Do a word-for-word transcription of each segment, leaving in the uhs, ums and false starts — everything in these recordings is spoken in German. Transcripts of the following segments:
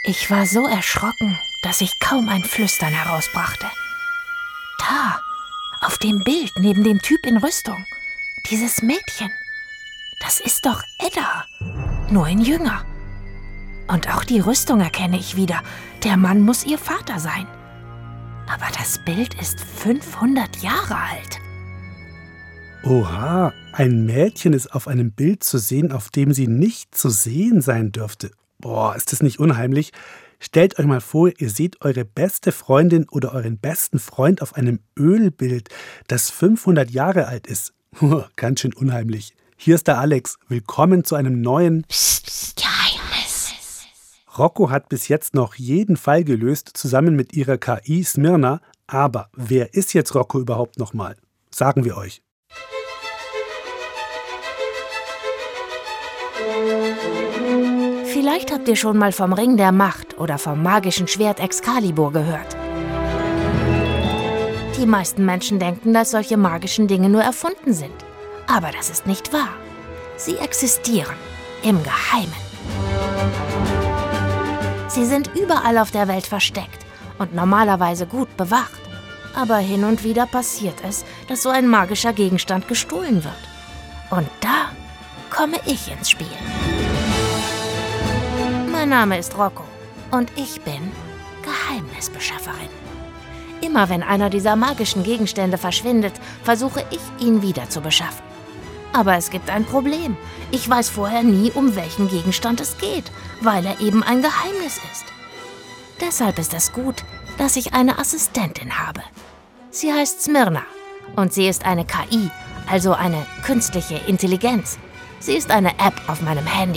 Ich war so erschrocken, dass ich kaum ein Flüstern herausbrachte. Da, auf dem Bild neben dem Typ in Rüstung, dieses Mädchen, das ist doch Edda, nur in jünger. Und auch die Rüstung erkenne ich wieder. Der Mann muss ihr Vater sein. Aber das Bild ist fünfhundert Jahre alt. Oha, ein Mädchen ist auf einem Bild zu sehen, auf dem sie nicht zu sehen sein dürfte. Boah, ist das nicht unheimlich? Stellt euch mal vor, ihr seht eure beste Freundin oder euren besten Freund auf einem Ölbild, das fünfhundert Jahre alt ist. Ganz schön unheimlich. Hier ist der Alex. Willkommen zu einem neuen Psst, psst, Geheimnis. Rocco hat bis jetzt noch jeden Fall gelöst, zusammen mit ihrer K I Smyrna. Aber wer ist jetzt Rocco überhaupt nochmal? Sagen wir euch. Vielleicht habt ihr schon mal vom Ring der Macht oder vom magischen Schwert Excalibur gehört. Die meisten Menschen denken, dass solche magischen Dinge nur erfunden sind. Aber das ist nicht wahr. Sie existieren im Geheimen. Sie sind überall auf der Welt versteckt und normalerweise gut bewacht. Aber hin und wieder passiert es, dass so ein magischer Gegenstand gestohlen wird. Und da komme ich ins Spiel. Mein Name ist Rocco und ich bin Geheimnisbeschafferin. Immer wenn einer dieser magischen Gegenstände verschwindet, versuche ich, ihn wieder zu beschaffen. Aber es gibt ein Problem. Ich weiß vorher nie, um welchen Gegenstand es geht, weil er eben ein Geheimnis ist. Deshalb ist es gut, dass ich eine Assistentin habe. Sie heißt Smyrna und sie ist eine K I, also eine künstliche Intelligenz. Sie ist eine App auf meinem Handy.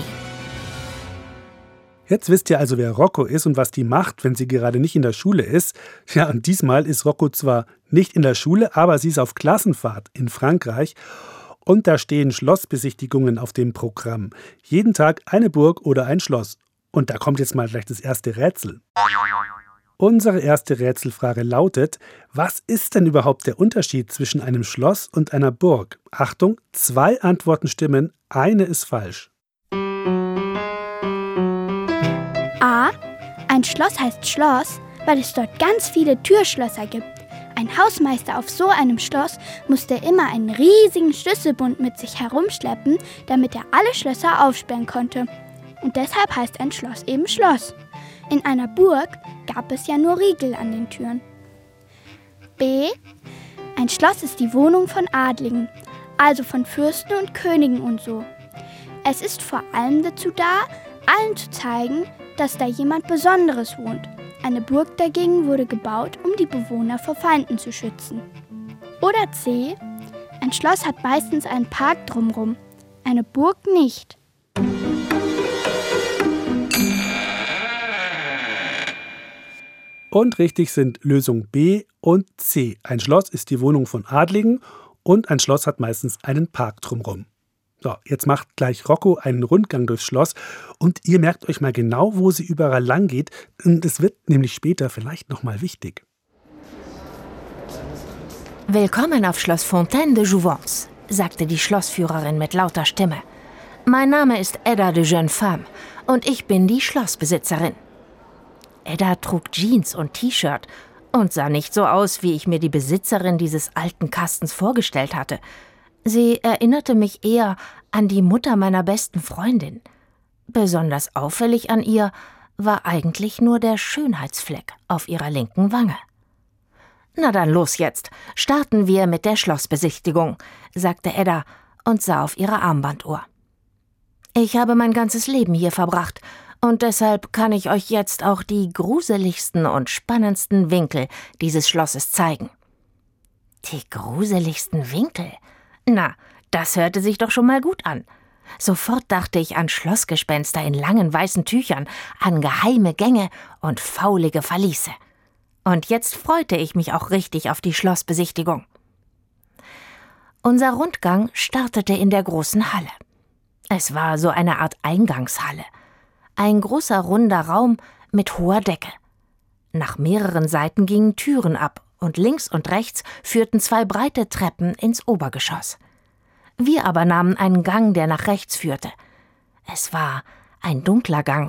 Jetzt wisst ihr also, wer Rocco ist und was die macht, wenn sie gerade nicht in der Schule ist. Ja, und diesmal ist Rocco zwar nicht in der Schule, aber sie ist auf Klassenfahrt in Frankreich. Und da stehen Schlossbesichtigungen auf dem Programm. Jeden Tag eine Burg oder ein Schloss. Und da kommt jetzt mal gleich das erste Rätsel. Unsere erste Rätselfrage lautet: Was ist denn überhaupt der Unterschied zwischen einem Schloss und einer Burg? Achtung, zwei Antworten stimmen, eine ist falsch. A. Ein Schloss heißt Schloss, weil es dort ganz viele Türschlösser gibt. Ein Hausmeister auf so einem Schloss musste immer einen riesigen Schlüsselbund mit sich herumschleppen, damit er alle Schlösser aufsperren konnte. Und deshalb heißt ein Schloss eben Schloss. In einer Burg gab es ja nur Riegel an den Türen. B. Ein Schloss ist die Wohnung von Adligen, also von Fürsten und Königen und so. Es ist vor allem dazu da, allen zu zeigen, dass da jemand Besonderes wohnt. Eine Burg dagegen wurde gebaut, um die Bewohner vor Feinden zu schützen. Oder C. Ein Schloss hat meistens einen Park drumherum, eine Burg nicht. Und richtig sind Lösung B und C. Ein Schloss ist die Wohnung von Adligen und ein Schloss hat meistens einen Park drumherum. So, jetzt macht gleich Rocco einen Rundgang durchs Schloss und ihr merkt euch mal genau, wo sie überall lang geht. Das wird nämlich später vielleicht nochmal wichtig. Willkommen auf Schloss Fontaine de Jouvence, sagte die Schlossführerin mit lauter Stimme. Mein Name ist Edda de Jeune Femme und ich bin die Schlossbesitzerin. Edda trug Jeans und T-Shirt und sah nicht so aus, wie ich mir die Besitzerin dieses alten Kastens vorgestellt hatte. Sie erinnerte mich eher an die Mutter meiner besten Freundin. Besonders auffällig an ihr war eigentlich nur der Schönheitsfleck auf ihrer linken Wange. »Na dann los jetzt, starten wir mit der Schlossbesichtigung«, sagte Edda und sah auf ihre Armbanduhr. »Ich habe mein ganzes Leben hier verbracht und deshalb kann ich euch jetzt auch die gruseligsten und spannendsten Winkel dieses Schlosses zeigen.« »Die gruseligsten Winkel? Na, das hörte sich doch schon mal gut an. Sofort dachte ich an Schlossgespenster in langen weißen Tüchern, an geheime Gänge und faulige Verliese. Und jetzt freute ich mich auch richtig auf die Schlossbesichtigung. Unser Rundgang startete in der großen Halle. Es war so eine Art Eingangshalle. Ein großer runder Raum mit hoher Decke. Nach mehreren Seiten gingen Türen ab und links und rechts führten zwei breite Treppen ins Obergeschoss. Wir aber nahmen einen Gang, der nach rechts führte. Es war ein dunkler Gang,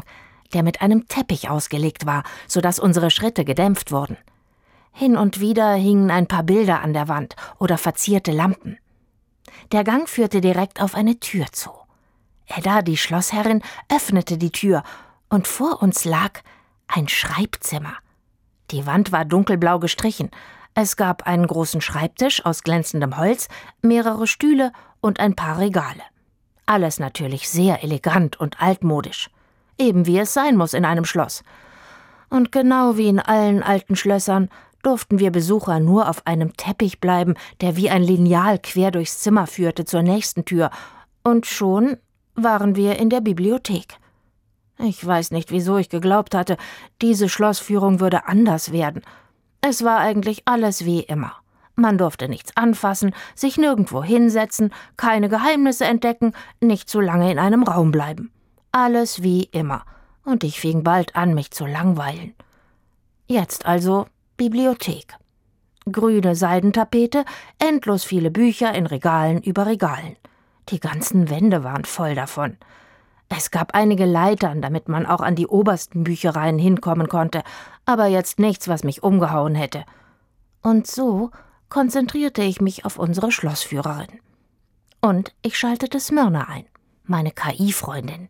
der mit einem Teppich ausgelegt war, sodass unsere Schritte gedämpft wurden. Hin und wieder hingen ein paar Bilder an der Wand oder verzierte Lampen. Der Gang führte direkt auf eine Tür zu. Edda, die Schlossherrin, öffnete die Tür und vor uns lag ein Schreibzimmer. Die Wand war dunkelblau gestrichen. Es gab einen großen Schreibtisch aus glänzendem Holz, mehrere Stühle und ein paar Regale. Alles natürlich sehr elegant und altmodisch. Eben wie es sein muss in einem Schloss. Und genau wie in allen alten Schlössern durften wir Besucher nur auf einem Teppich bleiben, der wie ein Lineal quer durchs Zimmer führte zur nächsten Tür. Und schon waren wir in der Bibliothek. Ich weiß nicht, wieso ich geglaubt hatte, diese Schlossführung würde anders werden. Es war eigentlich alles wie immer. Man durfte nichts anfassen, sich nirgendwo hinsetzen, keine Geheimnisse entdecken, nicht zu lange in einem Raum bleiben. Alles wie immer. Und ich fing bald an, mich zu langweilen. Jetzt also Bibliothek. Grüne Seidentapete, endlos viele Bücher in Regalen über Regalen. Die ganzen Wände waren voll davon. Es gab einige Leitern, damit man auch an die obersten Büchereien hinkommen konnte, aber jetzt nichts, was mich umgehauen hätte. Und so konzentrierte ich mich auf unsere Schlossführerin. Und ich schaltete Smyrna ein, meine K I-Freundin.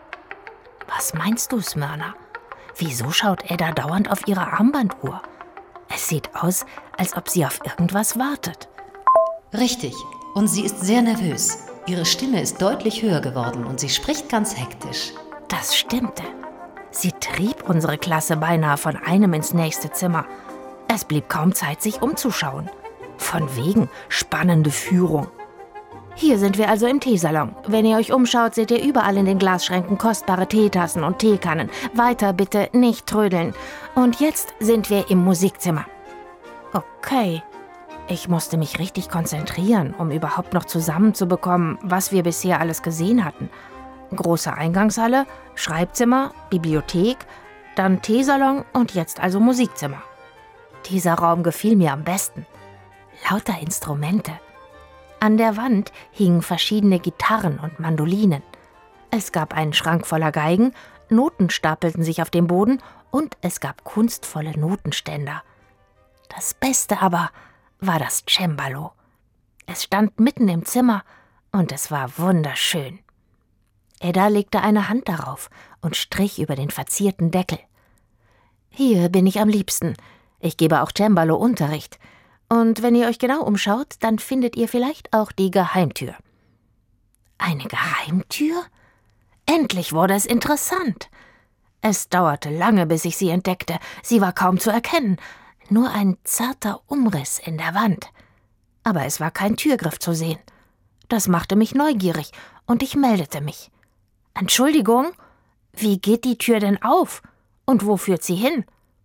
Was meinst du, Smyrna? Wieso schaut Edda dauernd auf ihre Armbanduhr? Es sieht aus, als ob sie auf irgendwas wartet. Richtig. Und sie ist sehr nervös. Ihre Stimme ist deutlich höher geworden und sie spricht ganz hektisch. Das stimmte. Sie trieb unsere Klasse beinahe von einem ins nächste Zimmer. Es blieb kaum Zeit, sich umzuschauen. Von wegen spannende Führung. Hier sind wir also im Teesalon. Wenn ihr euch umschaut, seht ihr überall in den Glasschränken kostbare Teetassen und Teekannen. Weiter bitte nicht trödeln. Und jetzt sind wir im Musikzimmer. Okay. Ich musste mich richtig konzentrieren, um überhaupt noch zusammenzubekommen, was wir bisher alles gesehen hatten. Große Eingangshalle, Schreibzimmer, Bibliothek, dann Teesalon und jetzt also Musikzimmer. Dieser Raum gefiel mir am besten. Lauter Instrumente. An der Wand hingen verschiedene Gitarren und Mandolinen. Es gab einen Schrank voller Geigen, Noten stapelten sich auf dem Boden und es gab kunstvolle Notenständer. Das Beste aber war das Cembalo. Es stand mitten im Zimmer und es war wunderschön. Edda legte eine Hand darauf und strich über den verzierten Deckel. Hier bin ich am liebsten. Ich gebe auch Cembalo-Unterricht. Und wenn ihr euch genau umschaut, dann findet ihr vielleicht auch die Geheimtür. Eine Geheimtür? Endlich wurde es interessant. Es dauerte lange, bis ich sie entdeckte. Sie war kaum zu erkennen. Nur ein zarter Umriss in der Wand. Aber es war kein Türgriff zu sehen. Das machte mich neugierig und ich meldete mich. Entschuldigung, wie geht die Tür denn auf? Und wo führt sie hin?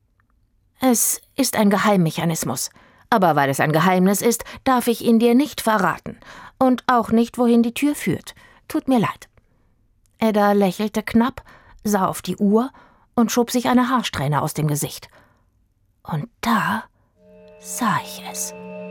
Es ist ein Geheimmechanismus. Aber weil es ein Geheimnis ist, darf ich ihn dir nicht verraten. Und auch nicht, wohin die Tür führt. Tut mir leid. Edda lächelte knapp, sah auf die Uhr und schob sich eine Haarsträhne aus dem Gesicht. Und da sah ich es.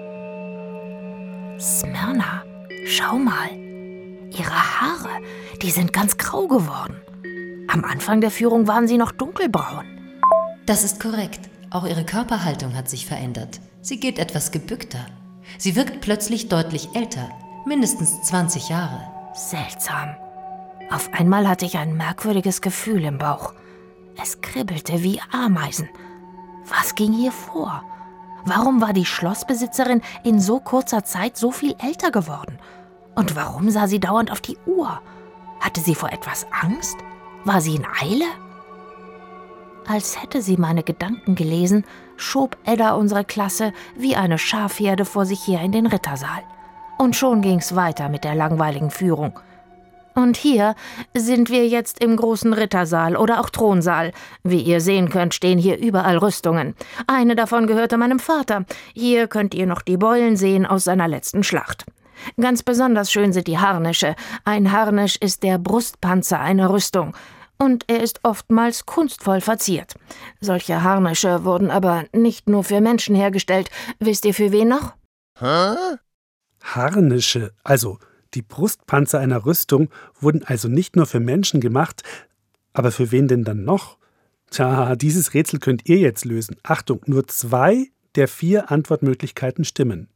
Smyrna, schau mal. Ihre Haare, die sind ganz grau geworden. Am Anfang der Führung waren sie noch dunkelbraun. Das ist korrekt. Auch ihre Körperhaltung hat sich verändert. Sie geht etwas gebückter. Sie wirkt plötzlich deutlich älter, mindestens zwanzig Jahre. Seltsam. Auf einmal hatte ich ein merkwürdiges Gefühl im Bauch. Es kribbelte wie Ameisen. Was ging hier vor? Warum war die Schlossbesitzerin in so kurzer Zeit so viel älter geworden? Und warum sah sie dauernd auf die Uhr? Hatte sie vor etwas Angst? War sie in Eile? Als hätte sie meine Gedanken gelesen, schob Edda unsere Klasse wie eine Schafherde vor sich her in den Rittersaal. Und schon ging's weiter mit der langweiligen Führung. Und hier sind wir jetzt im großen Rittersaal oder auch Thronsaal. Wie ihr sehen könnt, stehen hier überall Rüstungen. Eine davon gehörte meinem Vater. Hier könnt ihr noch die Beulen sehen aus seiner letzten Schlacht. Ganz besonders schön sind die Harnische. Ein Harnisch ist der Brustpanzer einer Rüstung. Und er ist oftmals kunstvoll verziert. Solche Harnische wurden aber nicht nur für Menschen hergestellt. Wisst ihr für wen noch? Hä? Harnische, also die Brustpanzer einer Rüstung, wurden also nicht nur für Menschen gemacht. Aber für wen denn dann noch? Tja, dieses Rätsel könnt ihr jetzt lösen. Achtung, nur zwei der vier Antwortmöglichkeiten stimmen.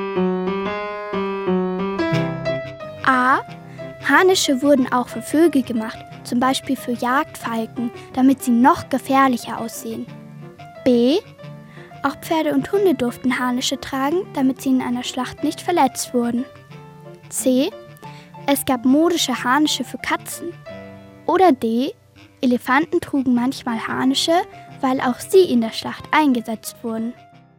A. Harnische wurden auch für Vögel gemacht, zum Beispiel für Jagdfalken, damit sie noch gefährlicher aussehen. B. Auch Pferde und Hunde durften Harnische tragen, damit sie in einer Schlacht nicht verletzt wurden. C. Es gab modische Harnische für Katzen. Oder D. Elefanten trugen manchmal Harnische, weil auch sie in der Schlacht eingesetzt wurden.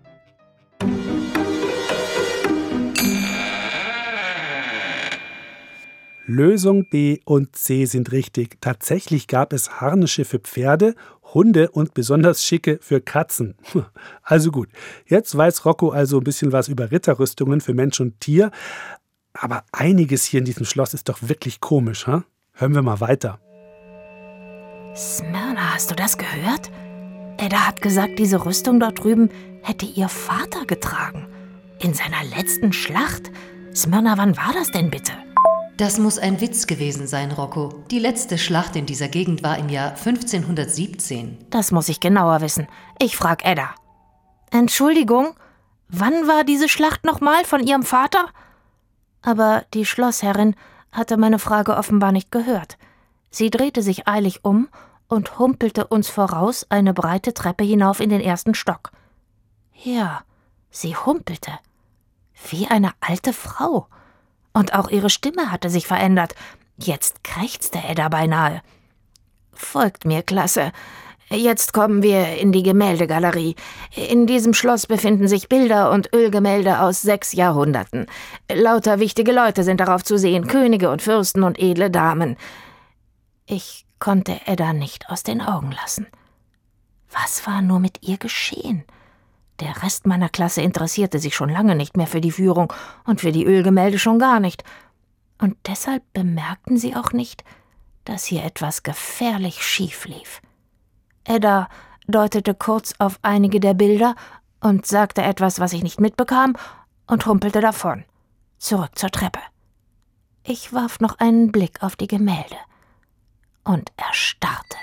Lösung B und C sind richtig. Tatsächlich gab es Harnische für Pferde, Hunde und besonders schicke für Katzen. Also gut, jetzt weiß Rocco also ein bisschen was über Ritterrüstungen für Mensch und Tier. Aber einiges hier in diesem Schloss ist doch wirklich komisch, hm? Hören wir mal weiter. Smyrna, hast du das gehört? Edda hat gesagt, diese Rüstung dort drüben hätte ihr Vater getragen. In seiner letzten Schlacht. Smyrna, wann war das denn bitte? Das muss ein Witz gewesen sein, Rocco. Die letzte Schlacht in dieser Gegend war im Jahr fünfzehnhundertsiebzehn. Das muss ich genauer wissen. Ich frag Edda. Entschuldigung, wann war diese Schlacht nochmal von ihrem Vater? Aber die Schlossherrin hatte meine Frage offenbar nicht gehört. Sie drehte sich eilig um und humpelte uns voraus eine breite Treppe hinauf in den ersten Stock. Ja, sie humpelte. Wie eine alte Frau. Und auch ihre Stimme hatte sich verändert. Jetzt krächzte Edda beinahe. Folgt mir, Klasse. Jetzt kommen wir in die Gemäldegalerie. In diesem Schloss befinden sich Bilder und Ölgemälde aus sechs Jahrhunderten. Lauter wichtige Leute sind darauf zu sehen, Könige und Fürsten und edle Damen. Ich konnte Edda nicht aus den Augen lassen. Was war nur mit ihr geschehen? Der Rest meiner Klasse interessierte sich schon lange nicht mehr für die Führung und für die Ölgemälde schon gar nicht. Und deshalb bemerkten sie auch nicht, dass hier etwas gefährlich schief lief. Edda deutete kurz auf einige der Bilder und sagte etwas, was ich nicht mitbekam, und humpelte davon, zurück zur Treppe. Ich warf noch einen Blick auf die Gemälde und erstarrte.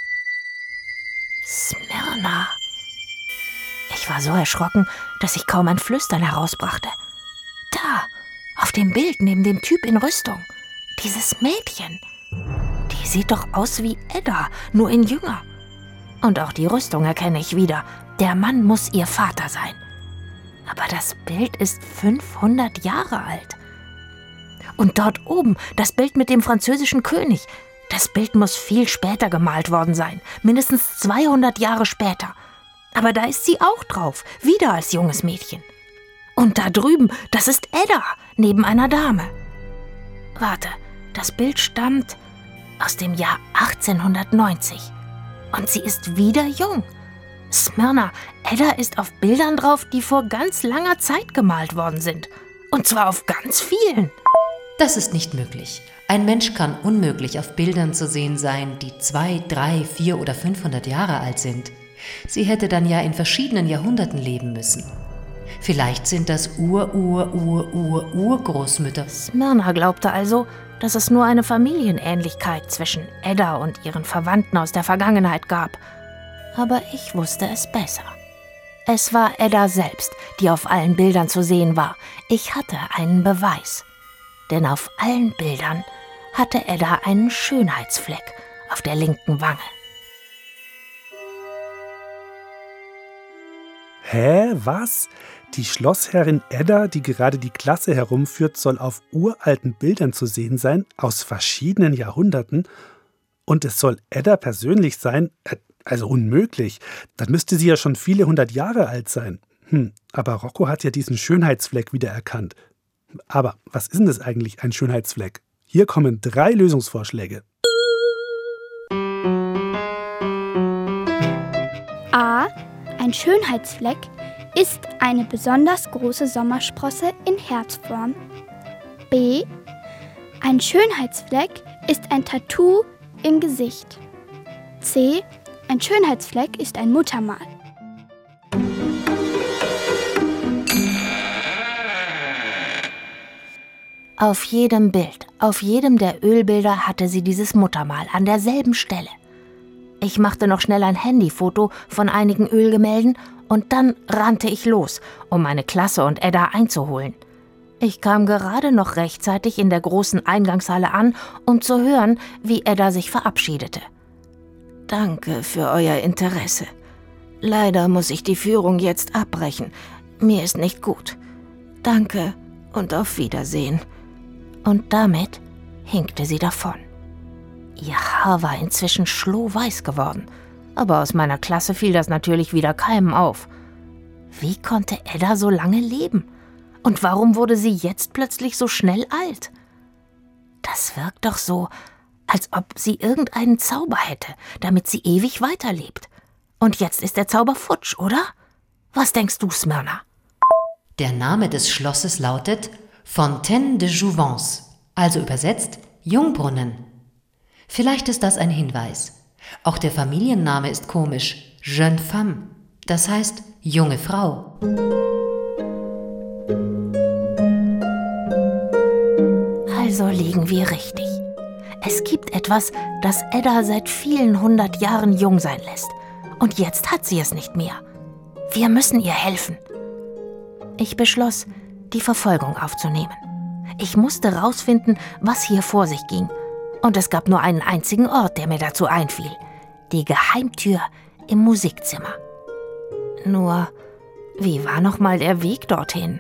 Smyrna! Ich war so erschrocken, dass ich kaum ein Flüstern herausbrachte. Da, auf dem Bild neben dem Typ in Rüstung, dieses Mädchen. Die sieht doch aus wie Edda, nur in jünger. Und auch die Rüstung erkenne ich wieder. Der Mann muss ihr Vater sein. Aber das Bild ist fünfhundert Jahre alt. Und dort oben, das Bild mit dem französischen König. Das Bild muss viel später gemalt worden sein. Mindestens zweihundert Jahre später. Aber da ist sie auch drauf, wieder als junges Mädchen. Und da drüben, das ist Edda, neben einer Dame. Warte, das Bild stammt aus dem Jahr achtzehnhundertneunzig. Und sie ist wieder jung. Smyrna, Edda ist auf Bildern drauf, die vor ganz langer Zeit gemalt worden sind. Und zwar auf ganz vielen. Das ist nicht möglich. Ein Mensch kann unmöglich auf Bildern zu sehen sein, die zwei, drei, vier oder fünfhundert Jahre alt sind. Sie hätte dann ja in verschiedenen Jahrhunderten leben müssen. Vielleicht sind das Ur-Ur-Ur-Ur-Urgroßmütter. Smyrna glaubte also, dass es nur eine Familienähnlichkeit zwischen Edda und ihren Verwandten aus der Vergangenheit gab. Aber ich wusste es besser. Es war Edda selbst, die auf allen Bildern zu sehen war. Ich hatte einen Beweis. Denn auf allen Bildern hatte Edda einen Schönheitsfleck auf der linken Wange. Hä, was? Die Schlossherrin Edda, die gerade die Klasse herumführt, soll auf uralten Bildern zu sehen sein, aus verschiedenen Jahrhunderten? Und es soll Edda persönlich sein? Also unmöglich. Dann müsste sie ja schon viele hundert Jahre alt sein. Hm, aber Rocco hat ja diesen Schönheitsfleck wiedererkannt. Aber was ist denn das eigentlich, ein Schönheitsfleck? Hier kommen drei Lösungsvorschläge. A. Ein Schönheitsfleck ist eine besonders große Sommersprosse in Herzform. B. Ein Schönheitsfleck ist ein Tattoo im Gesicht. C. Ein Schönheitsfleck ist ein Muttermal. Auf jedem Bild, auf jedem der Ölbilder hatte sie dieses Muttermal an derselben Stelle. Ich machte noch schnell ein Handyfoto von einigen Ölgemälden und dann rannte ich los, um meine Klasse und Edda einzuholen. Ich kam gerade noch rechtzeitig in der großen Eingangshalle an, um zu hören, wie Edda sich verabschiedete. »Danke für euer Interesse. Leider muss ich die Führung jetzt abbrechen. Mir ist nicht gut. Danke und auf Wiedersehen.« Und damit hinkte sie davon. Ihr Haar war inzwischen schlohweiß geworden, aber aus meiner Klasse fiel das natürlich wieder keinem auf. Wie konnte Edda so lange leben? Und warum wurde sie jetzt plötzlich so schnell alt? Das wirkt doch so, als ob sie irgendeinen Zauber hätte, damit sie ewig weiterlebt. Und jetzt ist der Zauber futsch, oder? Was denkst du, Smyrna? Der Name des Schlosses lautet Fontaine de Jouvence, also übersetzt Jungbrunnen. Vielleicht ist das ein Hinweis. Auch der Familienname ist komisch, Jeune Femme, das heißt junge Frau. Also liegen wir richtig. Es gibt etwas, das Edda seit vielen hundert Jahren jung sein lässt. Und jetzt hat sie es nicht mehr. Wir müssen ihr helfen. Ich beschloss, die Verfolgung aufzunehmen. Ich musste rausfinden, was hier vor sich ging. Und es gab nur einen einzigen Ort, der mir dazu einfiel. Die Geheimtür im Musikzimmer. Nur, wie war noch mal der Weg dorthin?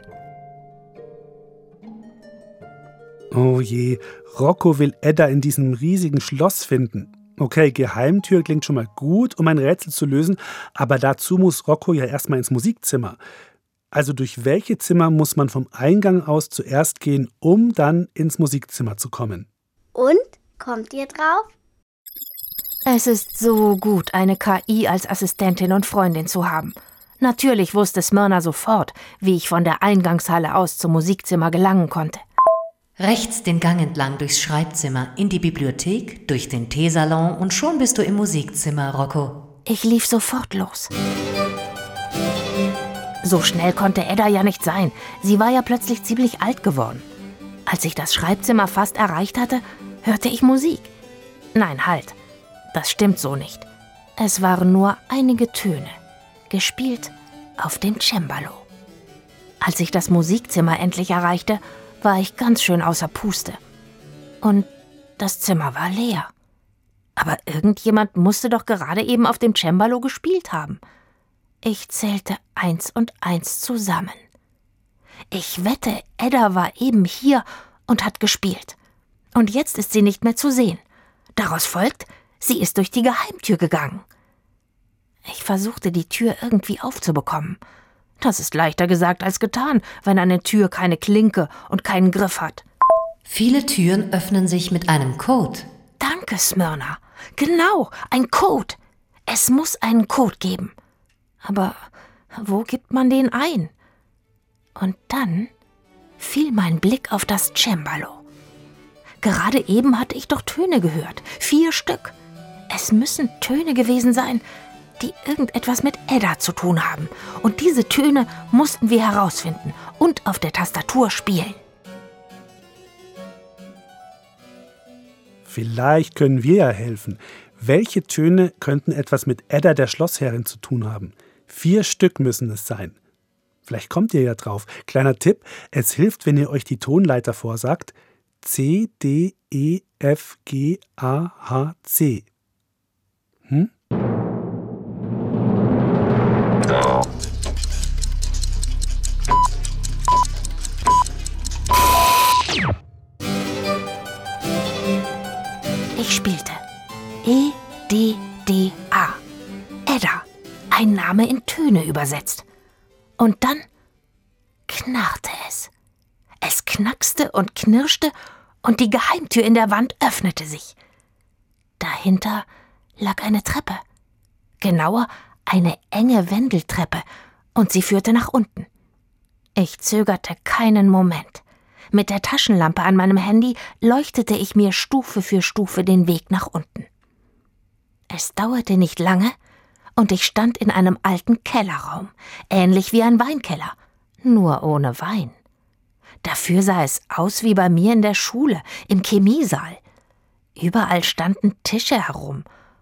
Oh je, Rocco will Edda in diesem riesigen Schloss finden. Okay, Geheimtür klingt schon mal gut, um ein Rätsel zu lösen, aber dazu muss Rocco ja erstmal ins Musikzimmer. Also durch welche Zimmer muss man vom Eingang aus zuerst gehen, um dann ins Musikzimmer zu kommen? Und? Kommt ihr drauf? Es ist so gut, eine K I als Assistentin und Freundin zu haben. Natürlich wusste Smyrna sofort, wie ich von der Eingangshalle aus zum Musikzimmer gelangen konnte. Rechts den Gang entlang durchs Schreibzimmer, in die Bibliothek, durch den Teesalon und schon bist du im Musikzimmer, Rocco. Ich lief sofort los. So schnell konnte Edda ja nicht sein. Sie war ja plötzlich ziemlich alt geworden. Als ich das Schreibzimmer fast erreicht hatte, hörte ich Musik. Nein, halt. Das stimmt so nicht. Es waren nur einige Töne, gespielt auf dem Cembalo. Als ich das Musikzimmer endlich erreichte, war ich ganz schön außer Puste. Und das Zimmer war leer. Aber irgendjemand musste doch gerade eben auf dem Cembalo gespielt haben. Ich zählte eins und eins zusammen. Ich wette, Edda war eben hier und hat gespielt. Und jetzt ist sie nicht mehr zu sehen. Daraus folgt, sie ist durch die Geheimtür gegangen. Ich versuchte, die Tür irgendwie aufzubekommen. Das ist leichter gesagt als getan, wenn eine Tür keine Klinke und keinen Griff hat. Viele Türen öffnen sich mit einem Code. Danke, Smyrna. Genau, ein Code. Es muss einen Code geben. Aber wo gibt man den ein? Und dann fiel mein Blick auf das Cembalo. Gerade eben hatte ich doch Töne gehört. Vier Stück. Es müssen Töne gewesen sein, die irgendetwas mit Edda zu tun haben. Und diese Töne mussten wir herausfinden und auf der Tastatur spielen. Vielleicht können wir ja helfen. Welche Töne könnten etwas mit Edda, der Schlossherrin, zu tun haben? Vier Stück müssen es sein. Vielleicht kommt ihr ja drauf. Kleiner Tipp, es hilft, wenn ihr euch die Tonleiter vorsagt. C, D, E, F, G, A, H, C. Hm? Ich spielte E, D, D, A. Edda. Ein Name in Töne übersetzt. Und dann knarrte es. Es knackste und knirschte und die Geheimtür in der Wand öffnete sich. Dahinter lag eine Treppe. Genauer, eine enge Wendeltreppe und sie führte nach unten. Ich zögerte keinen Moment. Mit der Taschenlampe an meinem Handy leuchtete ich mir Stufe für Stufe den Weg nach unten. Es dauerte nicht lange und ich stand in einem alten Kellerraum, ähnlich wie ein Weinkeller, nur ohne Wein. Dafür sah es aus wie bei mir in der Schule, im Chemiesaal. Überall standen Tische herum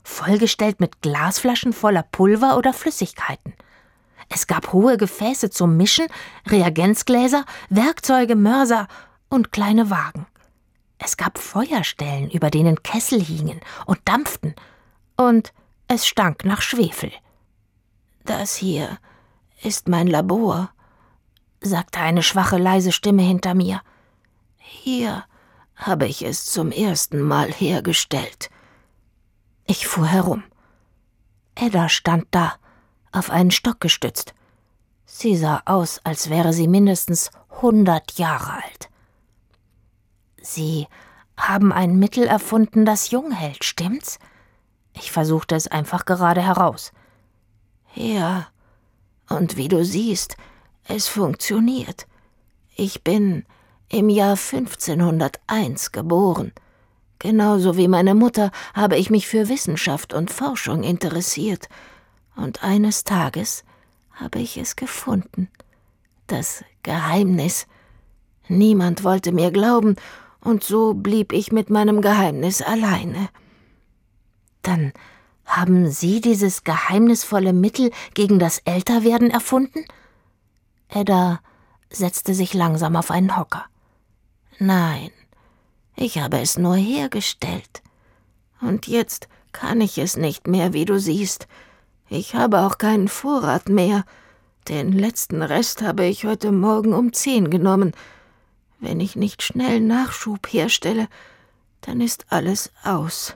vollgestellt mit Glasflaschen voller Pulver oder Flüssigkeiten. Es gab hohe Gefäße zum Mischen, Reagenzgläser, Werkzeuge, Mörser und kleine Wagen. Es gab Feuerstellen, über denen Kessel hingen und dampften, und es stank nach Schwefel. »Das hier ist mein Labor«, sagte eine schwache, leise Stimme hinter mir. »Hier habe ich es zum ersten Mal hergestellt.« Ich fuhr herum. Edda stand da, auf einen Stock gestützt. Sie sah aus, als wäre sie mindestens hundert Jahre alt. »Sie haben ein Mittel erfunden, das jung hält, stimmt's?« Ich versuchte es einfach gerade heraus. »Ja, und wie du siehst, es funktioniert. Ich bin im Jahr fünfzehnhunderteins geboren. Genauso wie meine Mutter habe ich mich für Wissenschaft und Forschung interessiert. Und eines Tages habe ich es gefunden. Das Geheimnis. Niemand wollte mir glauben, und so blieb ich mit meinem Geheimnis alleine.« »Dann haben Sie dieses geheimnisvolle Mittel gegen das Älterwerden erfunden?« Edda setzte sich langsam auf einen Hocker. »Nein, ich habe es nur hergestellt. Und jetzt kann ich es nicht mehr, wie du siehst. Ich habe auch keinen Vorrat mehr. Den letzten Rest habe ich heute Morgen um zehn genommen. Wenn ich nicht schnell Nachschub herstelle, dann ist alles aus.«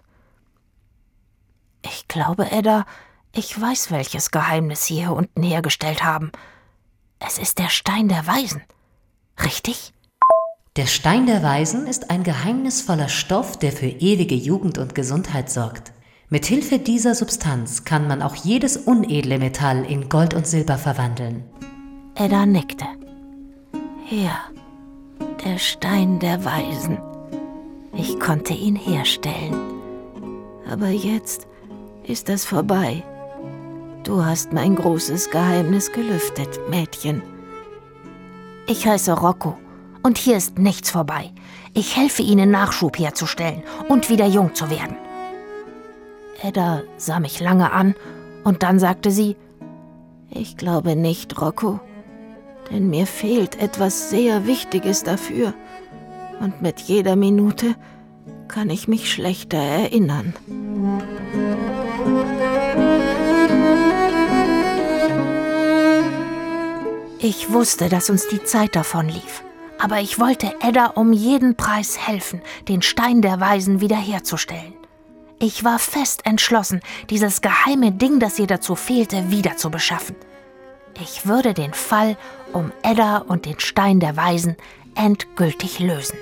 »Ich glaube, Edda, ich weiß, welches Geheimnis Sie hier unten hergestellt haben. Es ist der Stein der Weisen. Richtig?« Der Stein der Weisen ist ein geheimnisvoller Stoff, der für ewige Jugend und Gesundheit sorgt. Mithilfe dieser Substanz kann man auch jedes unedle Metall in Gold und Silber verwandeln. Edda nickte. »Ja, der Stein der Weisen. Ich konnte ihn herstellen. Aber jetzt ist es vorbei. Du hast mein großes Geheimnis gelüftet, Mädchen.« »Ich heiße Rocco, und hier ist nichts vorbei. Ich helfe Ihnen, Nachschub herzustellen und wieder jung zu werden.« Edda sah mich lange an, und dann sagte sie, »Ich glaube nicht, Rocco, denn mir fehlt etwas sehr Wichtiges dafür, und mit jeder Minute kann ich mich schlechter erinnern.« Ich wusste, dass uns die Zeit davonlief, aber ich wollte Edda um jeden Preis helfen, den Stein der Weisen wiederherzustellen. Ich war fest entschlossen, dieses geheime Ding, das ihr dazu fehlte, wieder zu beschaffen. Ich würde den Fall um Edda und den Stein der Weisen endgültig lösen.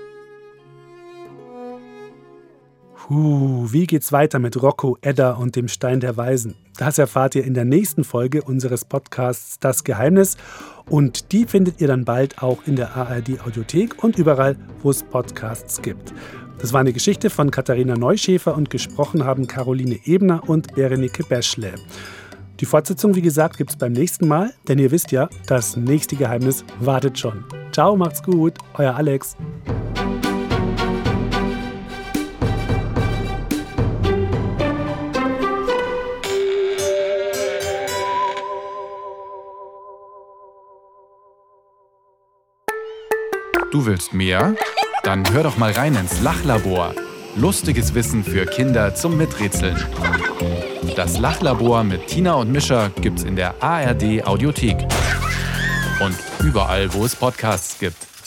Puh, wie geht's weiter mit Rocco, Edda und dem Stein der Weisen? Das erfahrt ihr in der nächsten Folge unseres Podcasts Das Geheimnis. Und die findet ihr dann bald auch in der A R D-Audiothek und überall, wo es Podcasts gibt. Das war eine Geschichte von Katharina Neuschäfer und gesprochen haben Caroline Ebner und Berenike Beschle. Die Fortsetzung, wie gesagt, gibt es beim nächsten Mal, denn ihr wisst ja, das nächste Geheimnis wartet schon. Ciao, macht's gut, euer Alex. Du willst mehr? Dann hör doch mal rein ins Lachlabor. Lustiges Wissen für Kinder zum Miträtseln. Das Lachlabor mit Tina und Mischa gibt's in der A R D-Audiothek. Und überall, wo es Podcasts gibt.